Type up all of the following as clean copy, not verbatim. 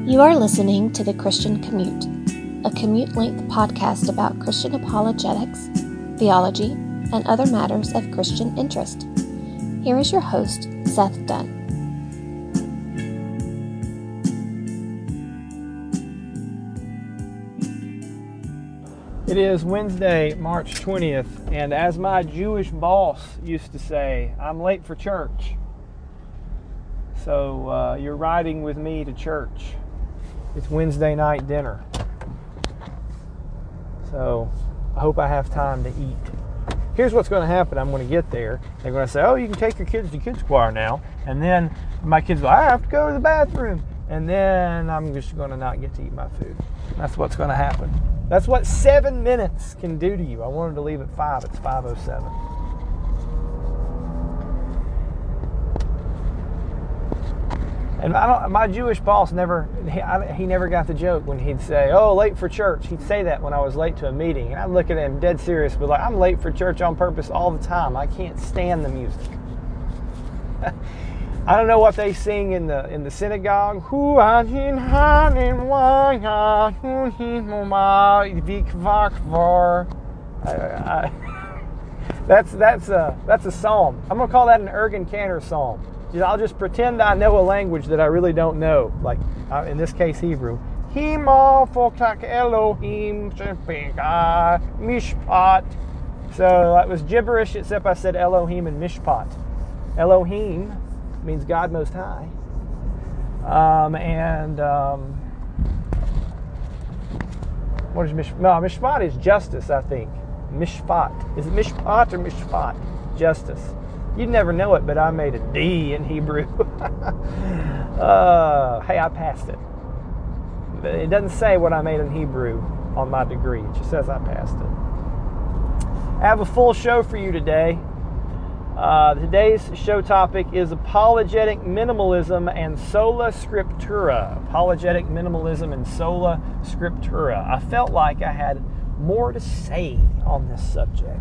You are listening to The Christian Commute, a commute-length podcast about Christian apologetics, theology, and other matters of Christian interest. Here is your host, Seth Dunn. It is Wednesday, March 20th, and as my Jewish boss used to say, I'm late for church. So you're riding with me to church. It's Wednesday night dinner. So I hope I have time to eat. Here's what's going to happen. I'm going to get there. They're going to say, oh, you can take your kids to kids choir now. And then my kids go, I have to go to the bathroom. And then I'm just going to not get to eat my food. That's what's going to happen. That's what 7 minutes can do to you. I wanted to leave at 5. It's 5:07. And my Jewish boss never got the joke when he'd say, oh, late for church. He'd say that when I was late to a meeting. And I'd look at him dead serious, but like, I'm late for church on purpose all the time. I can't stand the music. I don't know what they sing in the synagogue. That's a psalm. I'm gonna call that an Ergen Cantor psalm. I'll just pretend I know a language that I really don't know, like in this case Hebrew. Elohim mishpat. So that was gibberish, except I said Elohim and mishpat. Elohim means God Most High, what is mishpat? No, mishpat is justice, I think. Mishpat. Is it mishpat or mishpat? Justice. You'd never know it, but I made a D in Hebrew. Hey, I passed it. But it doesn't say what I made in Hebrew on my degree. It just says I passed it. I have a full show for you today. Today's show topic is apologetic minimalism and sola scriptura. Apologetic minimalism and sola scriptura. I felt like I had more to say on this subject.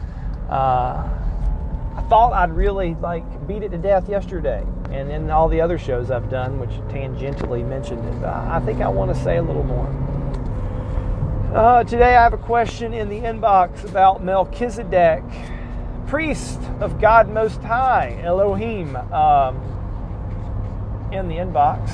I thought I'd really beat it to death yesterday, and in all the other shows I've done, which tangentially mentioned it, but I think I want to say a little more. Today I have a question in the inbox about Melchizedek, priest of God Most High, Elohim, in the inbox.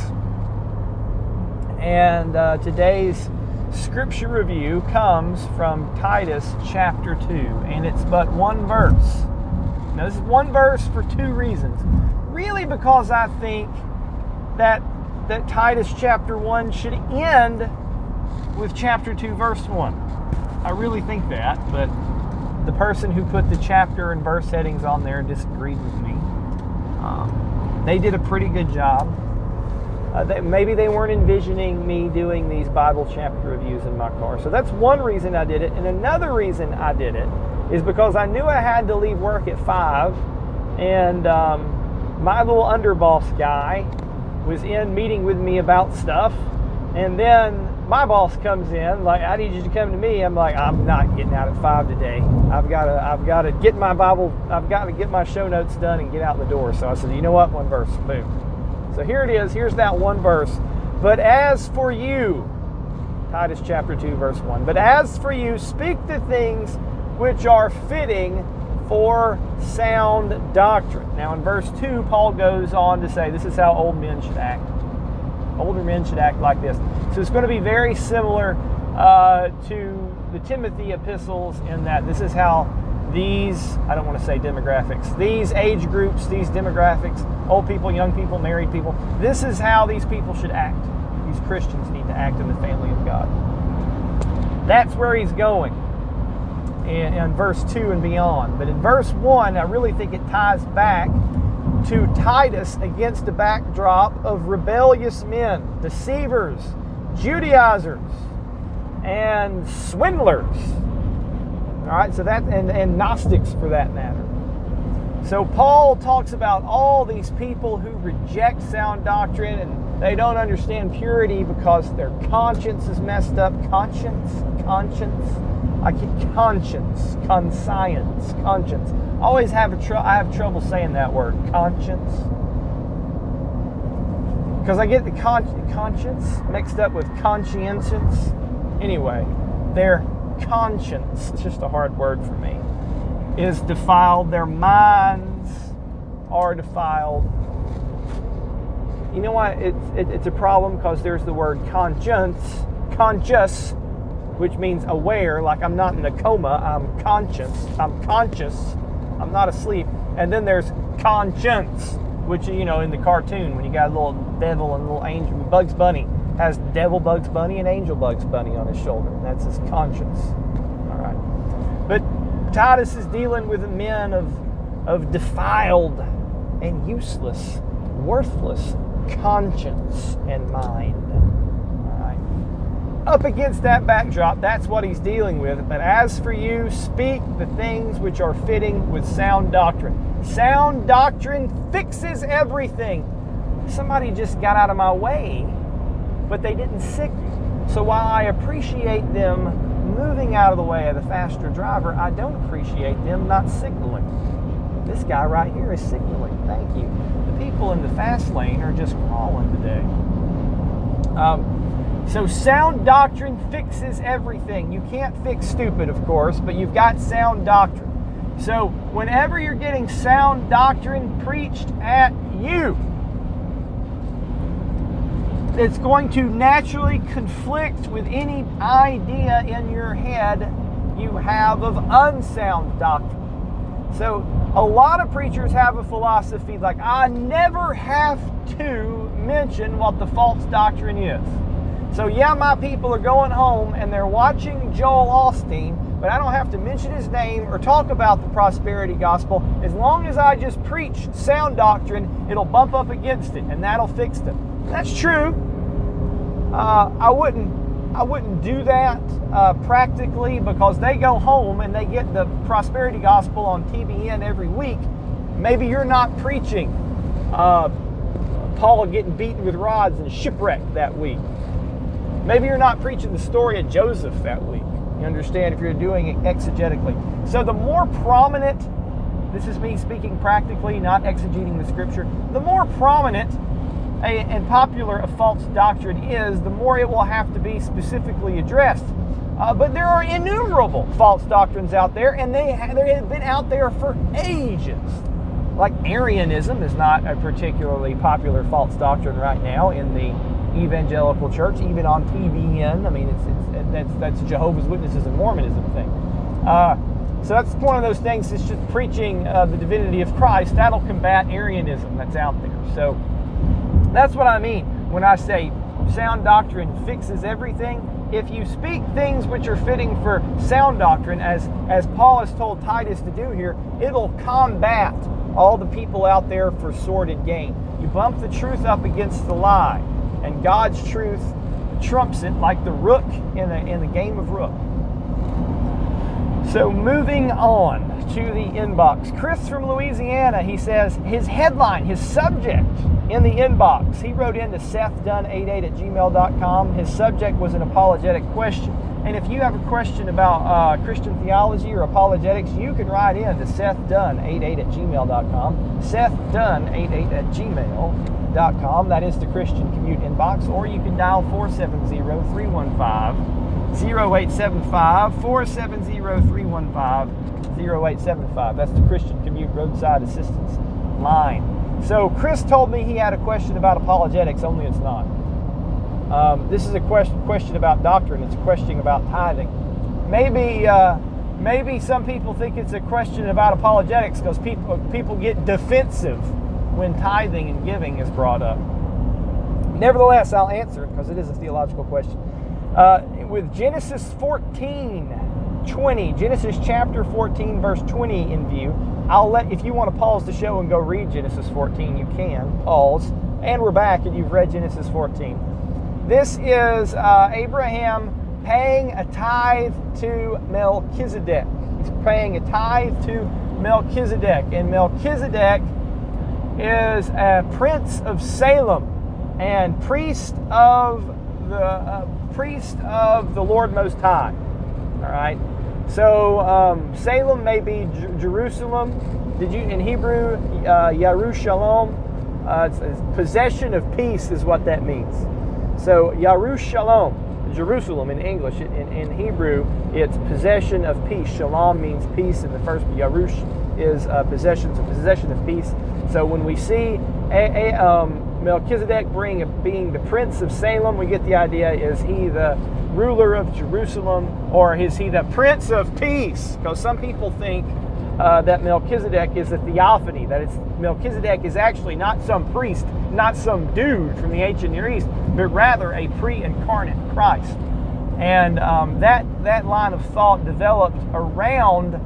And today's scripture review comes from Titus chapter 2, and it's but one verse. Now, this is one verse for two reasons. Really, because I think that Titus chapter 1 should end with chapter 2, verse 1. I really think that, but the person who put the chapter and verse headings on there disagreed with me. They did a pretty good job. Maybe they weren't envisioning me doing these Bible chapter reviews in my car. So that's one reason I did it. And another reason I did it is because I knew I had to leave work at 5, and my little underboss guy was in meeting with me about stuff, and then my boss comes in like, I need you to come to me. I'm like, I'm not getting out at 5 today. I've got to get my Bible, I've got to get my show notes done and get out the door. So I said, you know what, one verse, boom. So here it is, here's that one verse. But as for you, Titus chapter 2, verse 1, but as for you, speak the things which are fitting for sound doctrine. Now in verse 2, Paul goes on to say this is how old men should act. Older men should act like this. So it's going to be very similar to the Timothy epistles in that this is how these, I don't want to say demographics, these age groups, these demographics, old people, young people, married people, this is how these people should act. These Christians need to act in the family of God. That's where he's going in verse 2 and beyond. But in verse 1, I really think it ties back to Titus against the backdrop of rebellious men, deceivers, Judaizers, and swindlers. All right, so that and Gnostics for that matter. So Paul talks about all these people who reject sound doctrine and they don't understand purity because their conscience is messed up. Conscience. Conscience. I have trouble saying that word. Conscience. because I get the conscience mixed up with conscientious. Anyway, their conscience, it's just a hard word for me, is defiled. Their minds are defiled. You know why it's a problem? Because there's the word conscious, which means aware, like I'm not in a coma, I'm conscious, I'm not asleep. And then there's conscience, which, you know, in the cartoon, when you got a little devil and a little angel, Bugs Bunny has devil Bugs Bunny and angel Bugs Bunny on his shoulder. That's his conscience. All right. But Titus is dealing with men of defiled and useless, worthless conscience and mind. All right. Up against that backdrop, that's what he's dealing with. But as for you, speak the things which are fitting with sound doctrine. Sound doctrine fixes everything. Somebody just got out of my way, but they didn't signal. So while I appreciate them moving out of the way of the faster driver, I don't appreciate them not signaling. This guy right here is signaling. Thank you. The people in the fast lane are just crawling today. So sound doctrine fixes everything. You can't fix stupid, of course, but you've got sound doctrine. So whenever you're getting sound doctrine preached at you, it's going to naturally conflict with any idea in your head you have of unsound doctrine. So a lot of preachers have a philosophy like, I never have to mention what the false doctrine is. So yeah, my people are going home and they're watching Joel Osteen, but I don't have to mention his name or talk about the prosperity gospel. As long as I just preach sound doctrine, it'll bump up against it and that'll fix them. That's true. I wouldn't do that practically, because they go home and they get the prosperity gospel on TBN every week. Maybe you're not preaching Paul getting beaten with rods and shipwrecked that week. Maybe you're not preaching the story of Joseph that week. You understand, if you're doing it exegetically. So the more prominent, this is me speaking practically, not exegeting the scripture, the more prominent and popular a false doctrine is, the more it will have to be specifically addressed. But there are innumerable false doctrines out there, and they have been out there for ages. Like Arianism is not a particularly popular false doctrine right now in the evangelical church, even on TBN. I mean, that's Jehovah's Witnesses and Mormonism thing. So that's one of those things. It's just preaching the divinity of Christ. That'll combat Arianism that's out there. So that's what I mean when I say sound doctrine fixes everything. If you speak things which are fitting for sound doctrine, as Paul has told Titus to do here, it'll combat all the people out there for sordid gain. You bump the truth up against the lie, and God's truth trumps it like the rook in the game of rook. So moving on to the inbox. Chris from Louisiana, he says his headline, his subject in the inbox, he wrote into sethdunn88@gmail.com. His subject was an apologetic question. And if you have a question about Christian theology or apologetics, you can write in to sethdunn88@gmail.com. sethdunn88@gmail.com. That is the Christian Commute inbox. Or you can dial 470-315-0875. 470-315-0875. That's the Christian Commute roadside assistance line. So Chris told me he had a question about apologetics, only it's not. This is a question about doctrine. It's a question about tithing. Maybe some people think it's a question about apologetics because people get defensive when tithing and giving is brought up. Nevertheless, I'll answer it because it is a theological question. With Genesis 14:20, Genesis chapter 14, verse 20 in view, if you want to pause the show and go read Genesis 14, you can pause. And we're back and you've read Genesis 14. This is Abraham paying a tithe to Melchizedek. He's paying a tithe to Melchizedek. And Melchizedek is a prince of Salem and priest of the Lord Most High. All right. So Salem may be Jerusalem. In Hebrew, Yerushalayim, It's possession of peace is what that means. So Yerushalom, Jerusalem in English. In Hebrew, it's possession of peace. Shalom means peace, and the first Yerush is possession of peace. So when we see Melchizedek being the prince of Salem, we get the idea, is he the ruler of Jerusalem, or is he the prince of peace? Because some people think that Melchizedek is a theophany, that Melchizedek is actually not some priest, not some dude from the ancient Near East, but rather a pre-incarnate Christ. And that line of thought developed around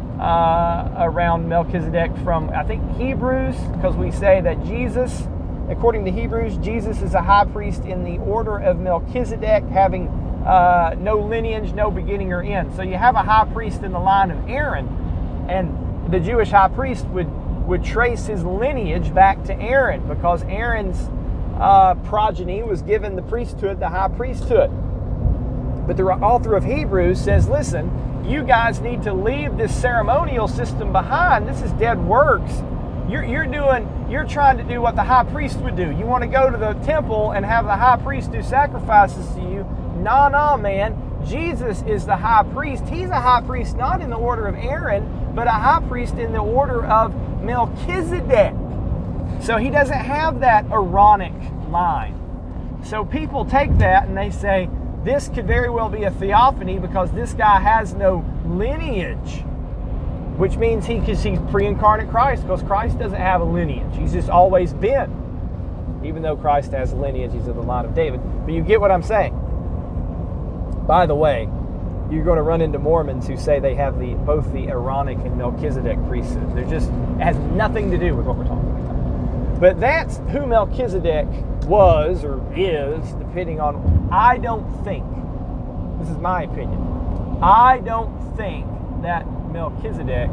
Melchizedek from, I think, Hebrews, because we say that Jesus, according to Hebrews, Jesus is a high priest in the order of Melchizedek, having no lineage, no beginning or end. So you have a high priest in the line of Aaron, and the Jewish high priest would trace his lineage back to Aaron, because Aaron's progeny was given the priesthood, the high priesthood. But the author of Hebrews says, listen, you guys need to leave this ceremonial system behind. This is dead works. You're trying to do what the high priest would do. You want to go to the temple and have the high priest do sacrifices to you. Nah, man. Jesus is the high priest. He's a high priest not in the order of Aaron, but a high priest in the order of Melchizedek. So he doesn't have that Aaronic line. So people take that and they say, this could very well be a theophany because this guy has no lineage, which means he's pre-incarnate Christ, because Christ doesn't have a lineage. He's just always been. Even though Christ has a lineage, he's of the line of David. But you get what I'm saying. By the way, you're going to run into Mormons who say they have both the Aaronic and Melchizedek priesthood. It has nothing to do with what we're talking about. But that's who Melchizedek was or is, depending on, I don't think, this is my opinion, I don't think that Melchizedek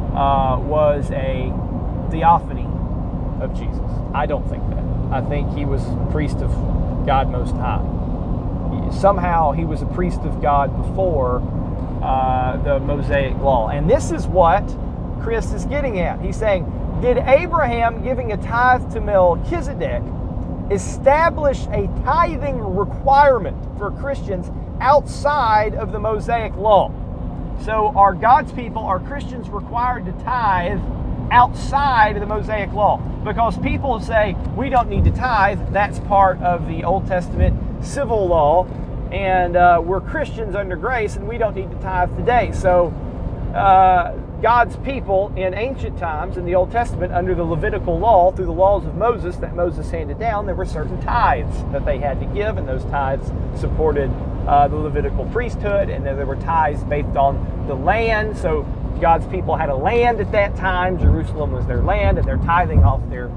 was a theophany of Jesus. I don't think that. I think he was priest of God Most High. Somehow he was a priest of God before the Mosaic Law. And this is what Chris is getting at. He's saying, did Abraham giving a tithe to Melchizedek establish a tithing requirement for Christians outside of the Mosaic Law? So are God's people, are Christians required to tithe outside of the Mosaic Law? Because people say, we don't need to tithe, that's part of the Old Testament civil law, and we're Christians under grace, and we don't need to tithe today. So God's people in ancient times, in the Old Testament, under the Levitical law, through the laws of Moses that Moses handed down, there were certain tithes that they had to give, and those tithes supported the Levitical priesthood, and then there were tithes based on the land. So God's people had a land at that time. Jerusalem was their land, and they're tithing off their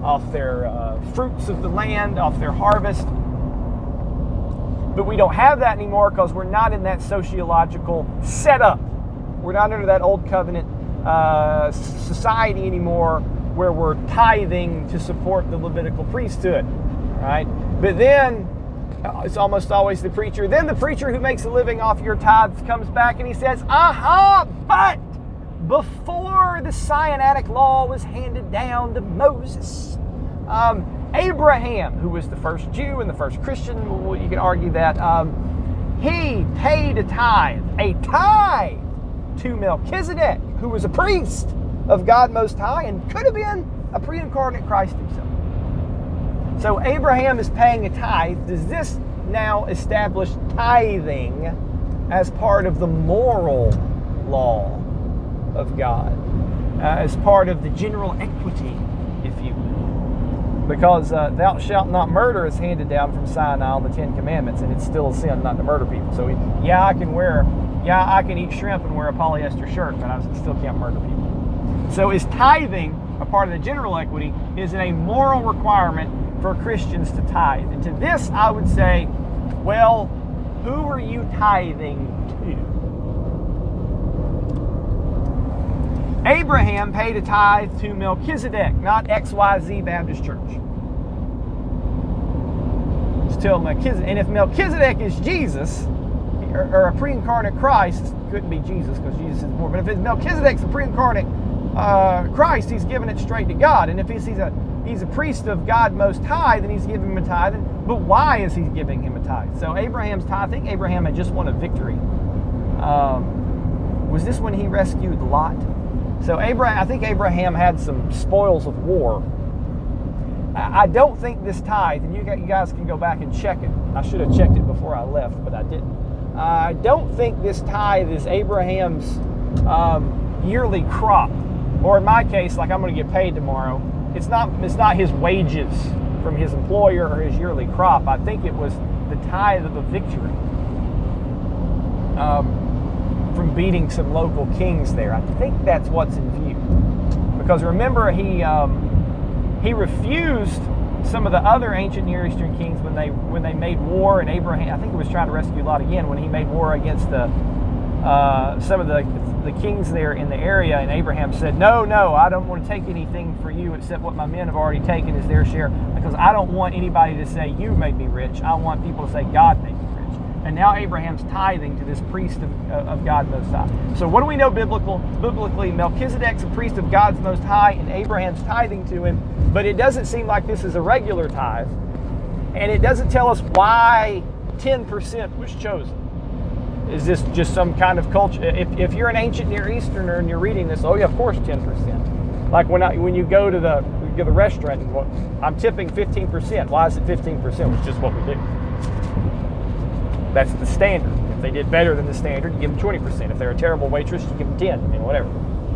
fruits of the land, off their harvest. But we don't have that anymore because we're not in that sociological setup. We're not under that old covenant society anymore where we're tithing to support the Levitical priesthood, right? But then it's almost always the preacher. Then the preacher who makes a living off your tithes comes back and he says, but before the Sinaitic law was handed down to Moses, Abraham, who was the first Jew and the first Christian, you can argue that, he paid a tithe to Melchizedek, who was a priest of God Most High and could have been a pre-incarnate Christ himself. So Abraham is paying a tithe. Does this now establish tithing as part of the moral law of God, as part of the general equity, if you will? Because thou shalt not murder is handed down from Sinai on the Ten Commandments, and it's still a sin not to murder people. So I can eat shrimp and wear a polyester shirt, but I still can't murder people. So is tithing a part of the general equity? Is it a moral requirement for Christians to tithe? And to this I would say, well, who are you tithing to? Abraham paid a tithe to Melchizedek, not XYZ Baptist Church. Just tell Melchizedek. And if Melchizedek is Jesus, or a pre-incarnate Christ, couldn't be Jesus because Jesus is more. But if Melchizedek's a pre-incarnate Christ, he's giving it straight to God. And if he's a priest of God Most High, then he's giving him a tithe. But why is he giving him a tithe? So Abraham's tithe, I think Abraham had just won a victory. Was this when he rescued Lot? So I think Abraham had some spoils of war. I don't think this tithe, and you guys can go back and check it. I should have checked it before I left, but I didn't. I don't think this tithe is Abraham's yearly crop, or in my case, like I'm going to get paid tomorrow. It's not his wages from his employer or his yearly crop. I think it was the tithe of a victory from beating some local kings there. I think that's what's in view, because remember he refused some of the other ancient Near Eastern kings when they made war, and Abraham, I think he was trying to rescue Lot again when he made war against some of the kings there in the area, and Abraham said, no, I don't want to take anything for you except what my men have already taken as their share, because I don't want anybody to say you made me rich. I want people to say God made me rich. And now Abraham's tithing to this priest of God Most High. So what do we know biblically? Melchizedek's a priest of God's Most High, and Abraham's tithing to him. But it doesn't seem like this is a regular tithe. And it doesn't tell us why 10% was chosen. Is this just some kind of culture? If you're an ancient Near Easterner and you're reading this, oh yeah, of course 10%. Like when you go to the restaurant, and I'm tipping 15%. Why is it 15%? It's just what we do. That's the standard. If they did better than the standard, you give them 20%. If they're a terrible waitress, you give them 10, whatever.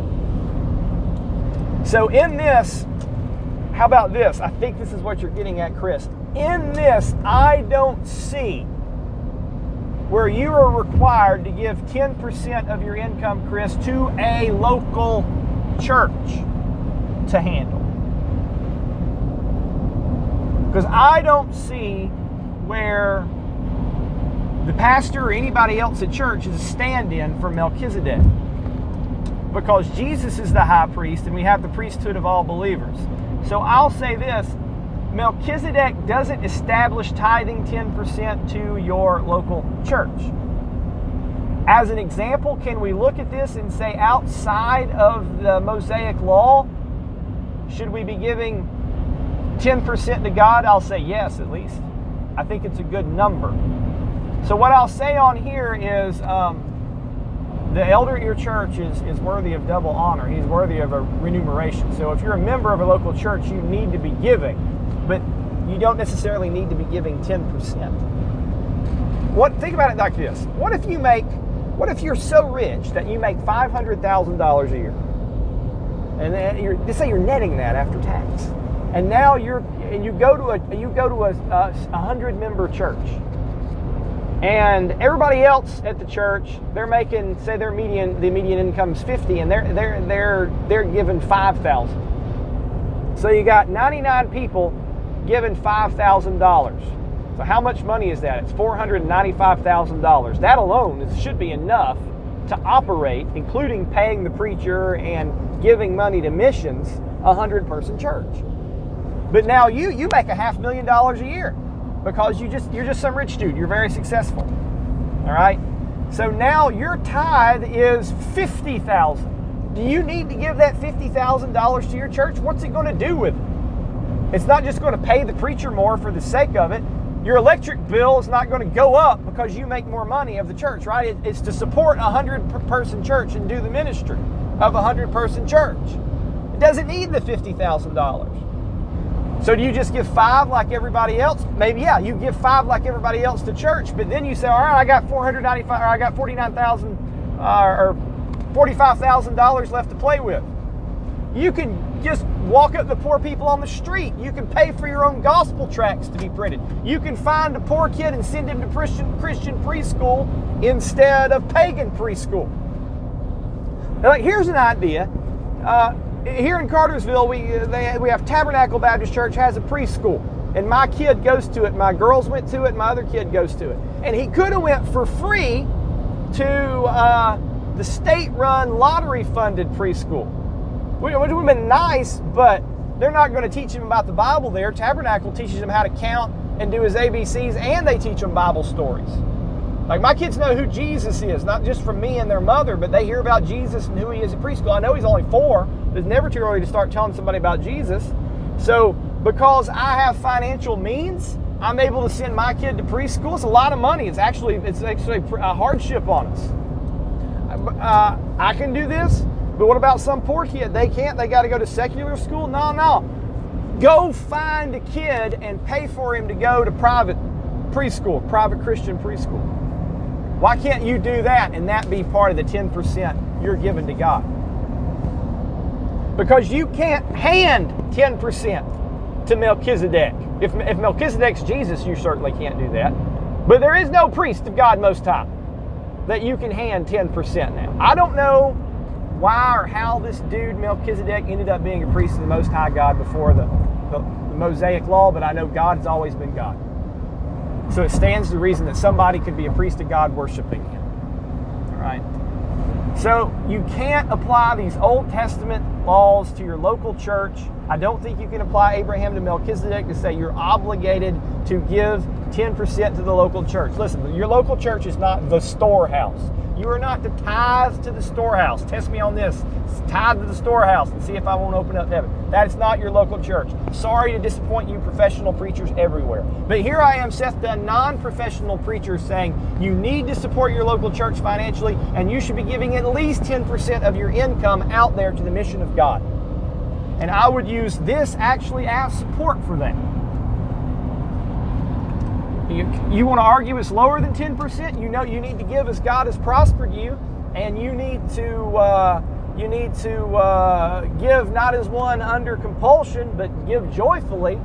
So in this, how about this? I think this is what you're getting at, Chris. In this, I don't see where you are required to give 10% of your income, Chris, to a local church to handle. Because I don't see where the pastor or anybody else at church is a stand-in for Melchizedek. Because Jesus is the high priest and we have the priesthood of all believers. So I'll say this, Melchizedek doesn't establish tithing 10% to your local church. As an example, can we look at this and say outside of the Mosaic law, should we be giving 10% to God? I'll say yes, at least. I think it's a good number. So what I'll say on here is the elder at your church is worthy of double honor. He's worthy of a remuneration. So if you're a member of a local church, you need to be giving, but you don't necessarily need to be giving 10%. Think about it like this. What if you're so rich that you make $500,000 a year? And then let's say you're netting that after tax. And now you go to a 100-member church. And everybody else at the church, they're making, say the median income is 50, and they're giving 5,000. So you got 99 people giving $5,000. So how much money is that? It's $495,000. That alone should be enough to operate, including paying the preacher and giving money to missions, a 100-person church. But now you make $500,000 a year. Because you're just some rich dude. You're very successful. All right? So now your tithe is $50,000. Do you need to give that $50,000 to your church? What's it going to do with it? It's not just going to pay the preacher more for the sake of it. Your electric bill is not going to go up because you make more money of the church, right? It's to support a 100-person church and do the ministry of a 100-person church. It doesn't need the $50,000. So do you just give 5 like everybody else? Maybe, yeah, you give 5 like everybody else to church, but then you say, all right, I got $495, or I got $49,000 or $45,000 left to play with. You can just walk up to poor people on the street. You can pay for your own gospel tracts to be printed. You can find a poor kid and send him to Christian preschool instead of pagan preschool. Now, here's an idea. Here in Cartersville, we have Tabernacle Baptist Church has a preschool, and my kid goes to it. My girls went to it. My other kid goes to it, and he could have went for free to the state-run lottery-funded preschool. Which would have been nice, but they're not going to teach him about the Bible there. Tabernacle teaches him how to count and do his ABCs, and they teach him Bible stories. Like, my kids know who Jesus is, not just from me and their mother, but they hear about Jesus and who he is at preschool. I know he's only 4, but it's never too early to start telling somebody about Jesus. So because I have financial means, I'm able to send my kid to preschool. It's a lot of money. It's actually a hardship on us. I can do this, but what about some poor kid? They can't. They got to go to secular school? No. Go find a kid and pay for him to go to private preschool, private Christian preschool. Why can't you do that and that be part of the 10% you're giving to God? Because you can't hand 10% to Melchizedek. If Melchizedek's Jesus, you certainly can't do that. But there is no priest of God Most High that you can hand 10% now. I don't know why or how this dude Melchizedek ended up being a priest of the Most High God before the Mosaic Law, but I know God has always been God. So it stands to reason that somebody could be a priest of God worshiping him. All right? So you can't apply these Old Testament laws to your local church. I don't think you can apply Abraham to Melchizedek to say you're obligated to give 10% to the local church. Listen, your local church is not the storehouse. You are not to tithe to the storehouse. Test me on this. Tithe to the storehouse and see if I won't open up heaven. That is not your local church. Sorry to disappoint you professional preachers everywhere. But here I am, Seth Dunn, non-professional preacher, saying you need to support your local church financially, and you should be giving at least 10% of your income out there to the mission of God. And I would use this actually as support for that. You want to argue it's lower than 10%? You know you need to give as God has prospered you, and you need to give not as one under compulsion, but give joyfully.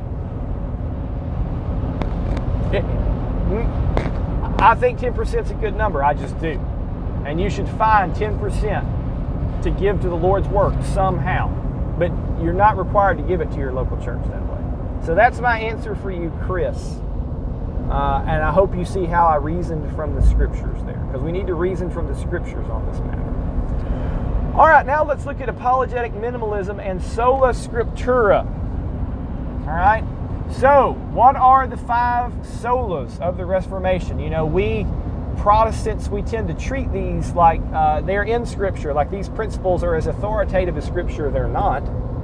I think 10% is a good number. I just do. And you should find 10% to give to the Lord's work somehow. But you're not required to give it to your local church that way. So that's my answer for you, Chris. And I hope you see how I reasoned from the scriptures there, because we need to reason from the scriptures on this matter. All right, now let's look at apologetic minimalism and sola scriptura. All right, so what are the 5 solas of the Reformation? You know, we Protestants, we tend to treat these like they're in Scripture, like these principles are as authoritative as Scripture. They're not.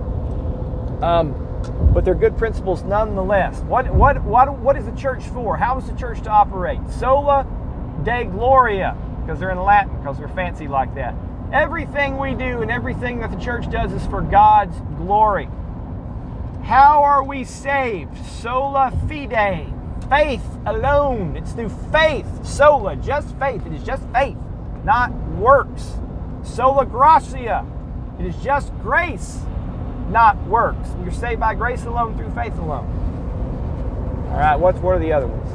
But they're good principles nonetheless. What is the church for? How is the church to operate? Sola Dei Gloria, because they're in Latin, because they're fancy like that. Everything we do and everything that the church does is for God's glory. How are we saved? Sola Fide, faith alone. It's through faith. Sola, just faith. It is just faith, not works. Sola Gratia, it is just grace, not works. You're saved by grace alone, through faith alone. All right, what are the other ones?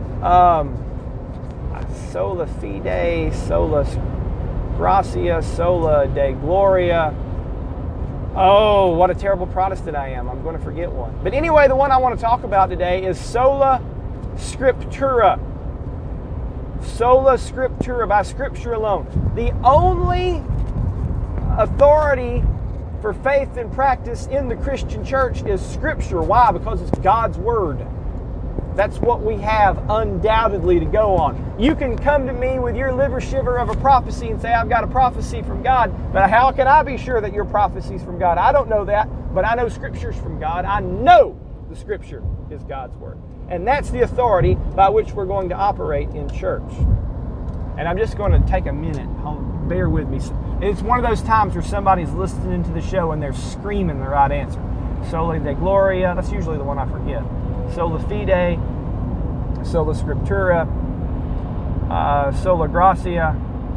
Sola Fide, Sola Gratia, Sola Dei Gloria. Oh, what a terrible Protestant I am. I'm going to forget one. But anyway, the one I want to talk about today is Sola Scriptura. Sola Scriptura, by Scripture alone. The only authority for faith and practice in the Christian church is Scripture. Why? Because it's God's Word. That's what we have undoubtedly to go on. You can come to me with your liver shiver of a prophecy and say, I've got a prophecy from God, but how can I be sure that your prophecy is from God? I don't know that, but I know Scripture's from God. I know the Scripture is God's Word. And that's the authority by which we're going to operate in church. And I'm just going to take a minute. Bear with me. It's one of those times where somebody's listening to the show and they're screaming the right answer. Sola Dei Gloria, that's usually the one I forget. Sola Fide, Sola Scriptura, Sola Gratia.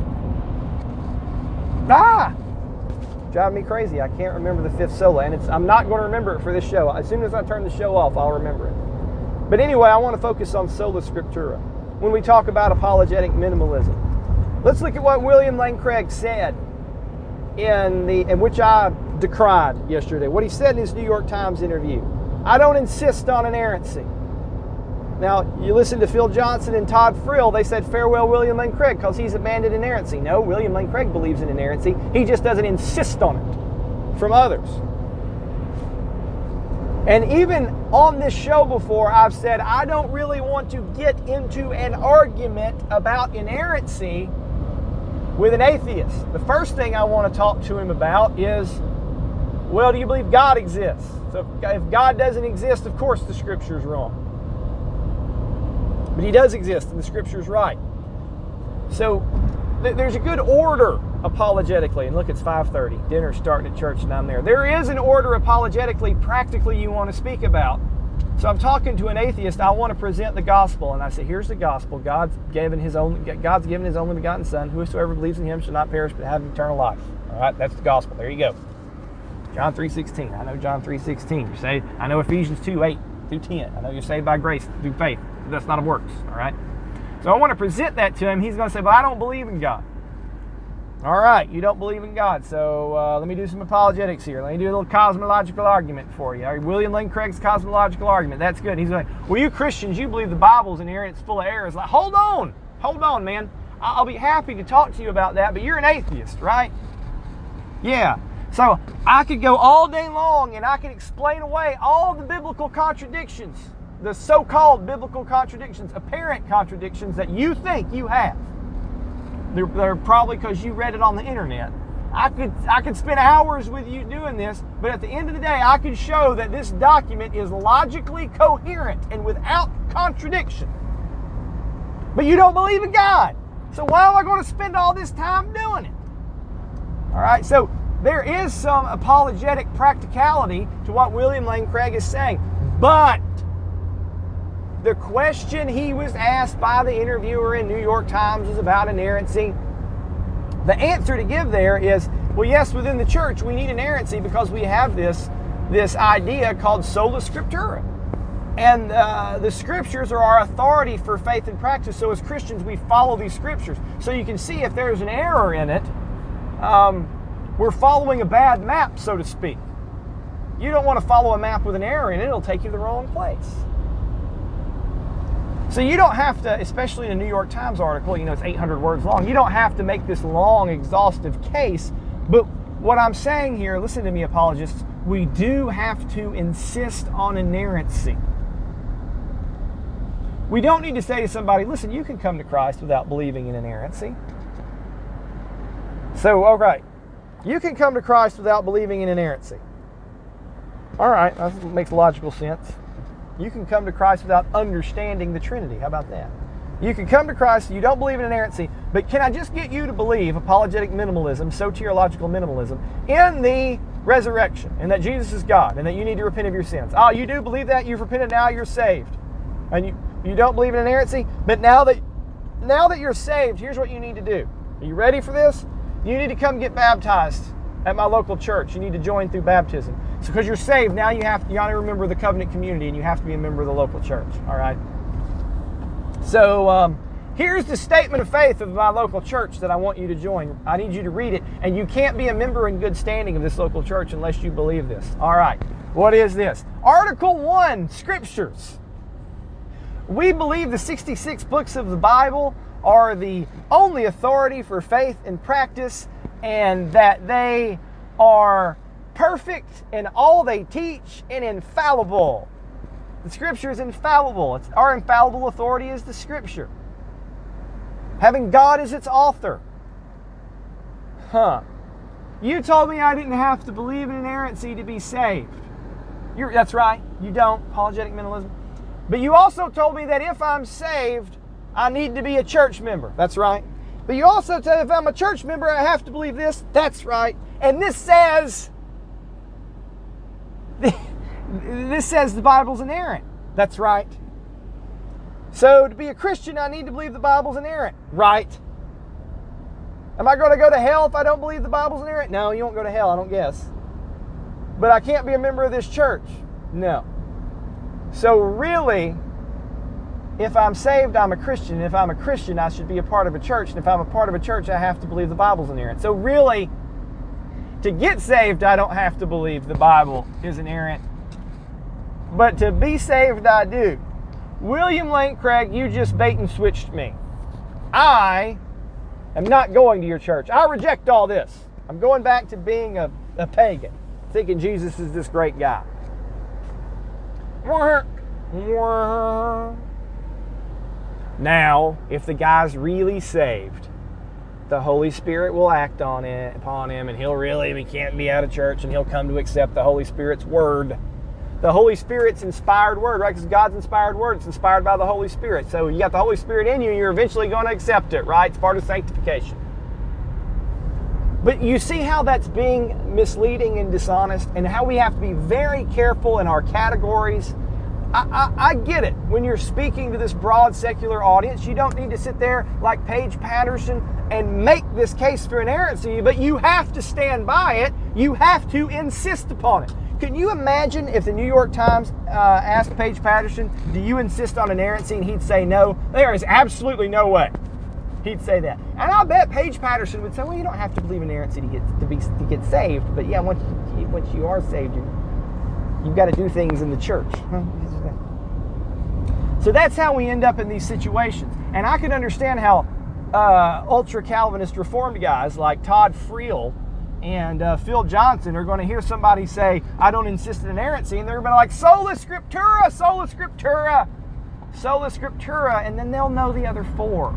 Driving me crazy. I can't remember the 5th sola, and I'm not going to remember it for this show. As soon as I turn the show off, I'll remember it. But anyway, I want to focus on Sola Scriptura when we talk about apologetic minimalism. Let's look at what William Lane Craig said in which I decried yesterday. What he said in his New York Times interview. I don't insist on inerrancy. Now, you listen to Phil Johnson and Todd Frill, they said, farewell William Lane Craig, because he's abandoned inerrancy. No, William Lane Craig believes in inerrancy. He just doesn't insist on it from others. And even on this show before, I've said I don't really want to get into an argument about inerrancy with an atheist. The first thing I want to talk to him about is, well, do you believe God exists? So if God doesn't exist, of course the Scripture's wrong. But He does exist, and the Scripture's right. So there's a good order apologetically. And look, it's 5:30. Dinner's starting at church, and I'm there. There is an order apologetically, practically, you want to speak about. So I'm talking to an atheist. I want to present the gospel, and I say, here's the gospel. God's given His only begotten Son. Whosoever believes in Him shall not perish but have eternal life. All right, that's the gospel. There you go. John 3:16. I know John 3:16. You say, I know Ephesians 2:8 through 10. I know you're saved by grace through faith. That's not of works. All right. So I want to present that to him. He's going to say, well, I don't believe in God. All right, you don't believe in God. So let me do some apologetics here. Let me do a little cosmological argument for you. William Lane Craig's cosmological argument. That's good. He's like, well, you Christians, you believe the Bible's inerrant, it's full of errors. Like, hold on, man. I'll be happy to talk to you about that, but you're an atheist, right? Yeah. So I could go all day long and I could explain away all the biblical contradictions, the so-called biblical contradictions, apparent contradictions that you think you have. They're probably because you read it on the internet. I could spend hours with you doing this, but at the end of the day, I could show that this document is logically coherent and without contradiction. But you don't believe in God. So why am I going to spend all this time doing it? All right, so there is some apologetic practicality to what William Lane Craig is saying. But the question he was asked by the interviewer in New York Times was about inerrancy. The answer to give there is, well, yes, within the church we need inerrancy because we have this idea called sola scriptura. And the scriptures are our authority for faith and practice. So as Christians, we follow these scriptures. So you can see if there's an error in it, we're following a bad map, so to speak. You don't want to follow a map with an error in it. It'll take you to the wrong place. So you don't have to, especially in a New York Times article, it's 800 words long. You don't have to make this long, exhaustive case. But what I'm saying here, listen to me, apologists, we do have to insist on inerrancy. We don't need to say to somebody, listen, you can come to Christ without believing in inerrancy. So, all right, you can come to Christ without believing in inerrancy. All right, that makes logical sense. You can come to Christ without understanding the Trinity. How about that? You can come to Christ, you don't believe in inerrancy, but can I just get you to believe apologetic minimalism, soteriological minimalism, in the resurrection, and that Jesus is God, and that you need to repent of your sins? Oh, you do believe that? You've repented, now you're saved. And you don't believe in inerrancy, but now that you're saved, here's what you need to do. Are you ready for this? You need to come get baptized at my local church. You need to join through baptism. So because you're saved, now you got to remember the covenant community, and you have to be a member of the local church. All right? So here's the statement of faith of my local church that I want you to join. I need you to read it, and you can't be a member in good standing of this local church unless you believe this. All right. What is this? Article 1, Scriptures. We believe the 66 books of the Bible are the only authority for faith and practice, and that they are perfect in all they teach and infallible. The Scripture is infallible. Our infallible authority is the Scripture, having God as its author. You told me I didn't have to believe in inerrancy to be saved. That's right. You don't. Apologetic minimalism. But you also told me that if I'm saved, I need to be a church member. That's right. But you also said if I'm a church member, I have to believe this. That's right. And this says the Bible's inerrant. That's right. So to be a Christian, I need to believe the Bible's inerrant. Right. Am I going to go to hell if I don't believe the Bible's inerrant? No, you won't go to hell, I don't guess. But I can't be a member of this church. No. So really, if I'm saved, I'm a Christian. If I'm a Christian, I should be a part of a church. And if I'm a part of a church, I have to believe the Bible's inerrant. So really, to get saved, I don't have to believe the Bible is inerrant. But to be saved, I do. William Lane Craig, you just bait and switched me. I am not going to your church. I reject all this. I'm going back to being a pagan, thinking Jesus is this great guy. Now, if the guy's really saved, the Holy Spirit will act upon him, and he can't be out of church, and he'll come to accept the Holy Spirit's word. The Holy Spirit's inspired word, right? Because God's inspired word, it's inspired by the Holy Spirit. So you got the Holy Spirit in you, you're eventually going to accept it, right? It's part of sanctification. But you see how that's being misleading and dishonest, and how we have to be very careful in our categories. I get it. When you're speaking to this broad secular audience, you don't need to sit there like Paige Patterson and make this case for inerrancy, but you have to stand by it. You have to insist upon it. Can you imagine if the New York Times asked Paige Patterson, do you insist on inerrancy? And he'd say no. There is absolutely no way. He'd say that. And I'll bet Paige Patterson would say, well, you don't have to believe in inerrancy to get saved. But yeah, once you are saved, you've got to do things in the church. So that's how we end up in these situations. And I can understand how ultra-Calvinist Reformed guys like Todd Friel and Phil Johnson are going to hear somebody say, I don't insist on inerrancy, and they're going to be like, sola scriptura, sola scriptura, sola scriptura, and then they'll know the other four.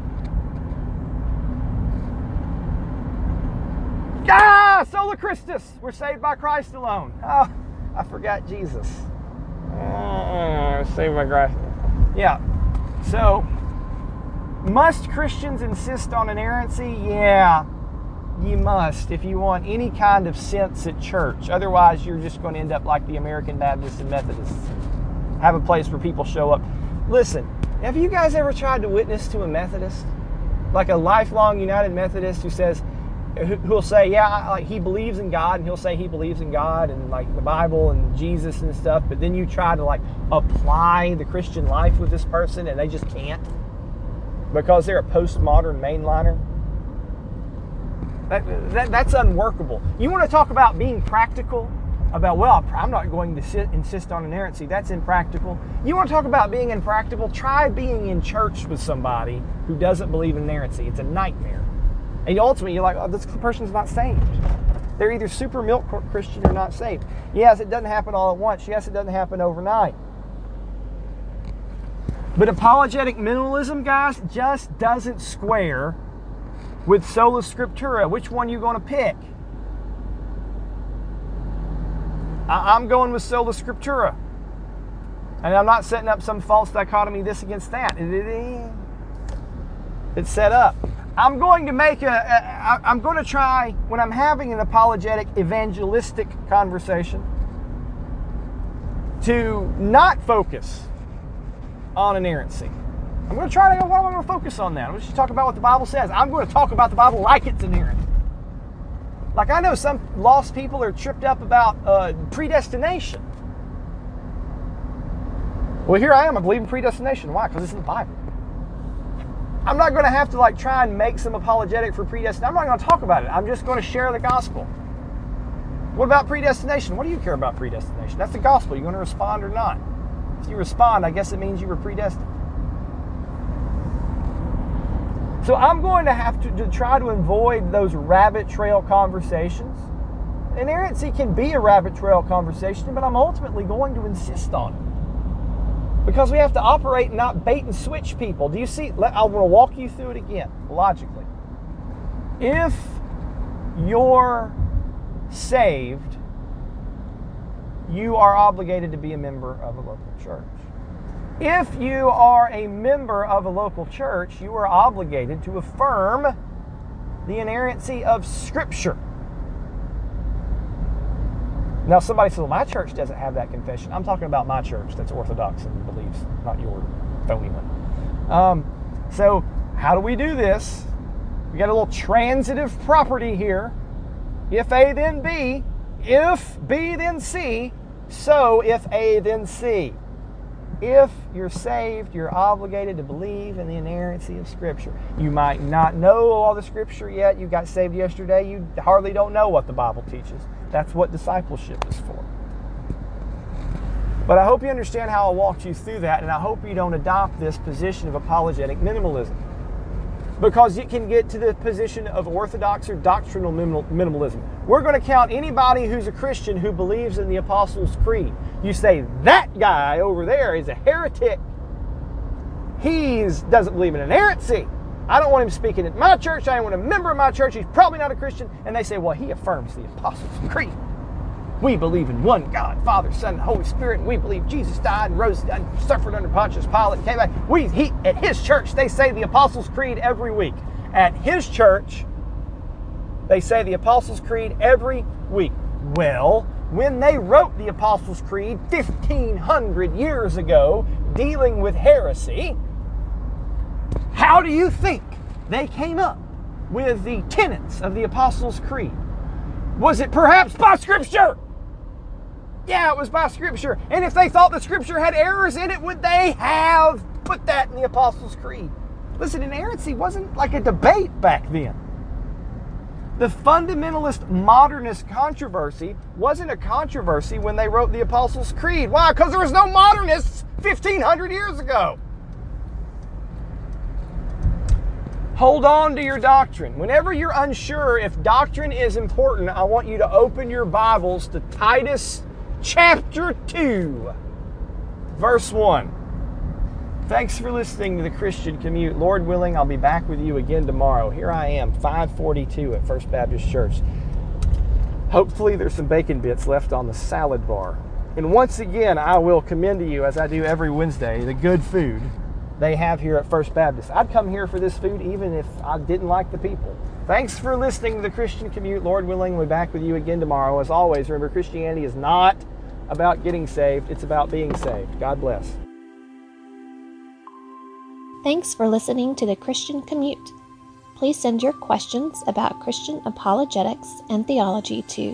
Sola Christus, we're saved by Christ alone. Oh, I forgot Jesus. Saved by Christ. Yeah. So, must Christians insist on inerrancy? Yeah, you must if you want any kind of sense at church. Otherwise, you're just going to end up like the American Baptists and Methodists. Have a place where people show up. Listen, have you guys ever tried to witness to a Methodist? Like a lifelong United Methodist who'll say, yeah, like he believes in God, and he'll say he believes in God and like the Bible and Jesus and stuff, but then you try to like apply the Christian life with this person and they just can't because they're a postmodern mainliner. That's unworkable. You want to talk about being practical? About, well, I'm not going to insist on inerrancy. That's impractical. You want to talk about being impractical? Try being in church with somebody who doesn't believe in inerrancy. It's a nightmare. And ultimately, you're like, oh, this person's not saved. They're either super milk Christian or not saved. Yes, it doesn't happen all at once. Yes, it doesn't happen overnight. But apologetic minimalism, guys, just doesn't square with sola scriptura. Which one are you going to pick? I'm going with sola scriptura. And I'm not setting up some false dichotomy, this against that. It's set up. I'm going to try, when I'm having an apologetic evangelistic conversation, to not focus on inerrancy. I'm going to try to go, well, I'm going to focus on that. I'm just talk about what the Bible says. I'm going to talk about the Bible like it's inerrant. Like I know some lost people are tripped up about predestination. Well, here I am. I believe in predestination. Why? Because it's in the Bible. I'm not going to have to like try and make some apologetic for predestination. I'm not going to talk about it. I'm just going to share the gospel. What about predestination? What do you care about predestination? That's the gospel. You're going to respond or not. If you respond, I guess it means you were predestined. So I'm going to have to try to avoid those rabbit trail conversations. Inerrancy can be a rabbit trail conversation, but I'm ultimately going to insist on it. Because we have to operate and not bait and switch people. Do you see? I want to walk you through it again, logically. If you're saved, you are obligated to be a member of a local church. If you are a member of a local church, you are obligated to affirm the inerrancy of Scripture. Now, somebody says, well, my church doesn't have that confession. I'm talking about my church that's Orthodox and believes, not your phony one. So, how do we do this? We got a little transitive property here. If A, then B. If B, then C. So, if A, then C. If you're saved, you're obligated to believe in the inerrancy of Scripture. You might not know all the Scripture yet. You got saved yesterday. You hardly don't know what the Bible teaches. That's what discipleship is for. But I hope you understand how I walked you through that, and I hope you don't adopt this position of apologetic minimalism. because it can get to the position of orthodox or doctrinal minimalism. We're going to count anybody who's a Christian who believes in the Apostles' Creed. You say, that guy over there is a heretic. He doesn't believe in inerrancy. I don't want him speaking at my church. I don't want a member of my church. He's probably not a Christian. And they say, well, he affirms the Apostles' Creed. We believe in one God, Father, Son, and Holy Spirit, and we believe Jesus died and rose and suffered under Pontius Pilate and came back. At his church, they say the Apostles' Creed every week. At his church, they say the Apostles' Creed every week. Well, when they wrote the Apostles' Creed 1,500 years ago, dealing with heresy, how do you think they came up with the tenets of the Apostles' Creed? Was it perhaps by Scripture? Yeah, it was by Scripture. And if they thought the Scripture had errors in it, would they have put that in the Apostles' Creed? Listen, inerrancy wasn't like a debate back then. The fundamentalist modernist controversy wasn't a controversy when they wrote the Apostles' Creed. Why? Because there was no modernists 1,500 years ago. Hold on to your doctrine. Whenever you're unsure if doctrine is important, I want you to open your Bibles to Titus chapter 2, verse 1. Thanks for listening to the Christian Commute. Lord willing, I'll be back with you again tomorrow. Here I am, 542 at First Baptist Church. Hopefully there's some bacon bits left on the salad bar. And once again, I will commend to you, as I do every Wednesday, the good food they have here at First Baptist. I'd come here for this food even if I didn't like the people. Thanks for listening to the Christian Commute. Lord willing, we'll be back with you again tomorrow. As always, remember, Christianity is not about getting saved. It's about being saved. God bless. Thanks for listening to the Christian Commute. Please send your questions about Christian apologetics and theology to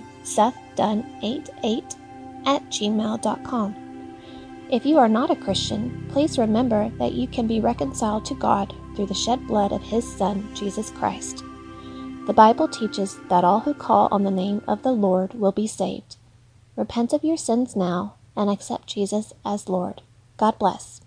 sethdunn88@gmail.com. If you are not a Christian, please remember that you can be reconciled to God through the shed blood of His Son, Jesus Christ. The Bible teaches that all who call on the name of the Lord will be saved. Repent of your sins now and accept Jesus as Lord. God bless.